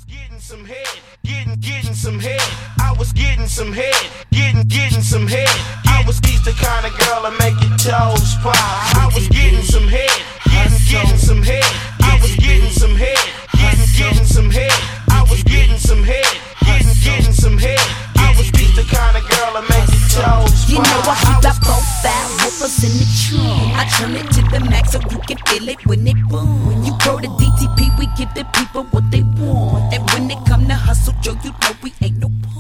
was getting some head, getting some head. I was getting some head, getting some head. I was the kind of girl that make your toes pop. I was getting some head, getting some head. I was getting some head, getting some head. I was getting some head, getting some head. I was the kind of girl that make your toes pop. You know I keep that profile, whoopers in the tree. I turn it to the max so you can feel it when it boom. When you grow the DTP, we give the people what they want. And when they come to hustle, Joe, you know we ain't no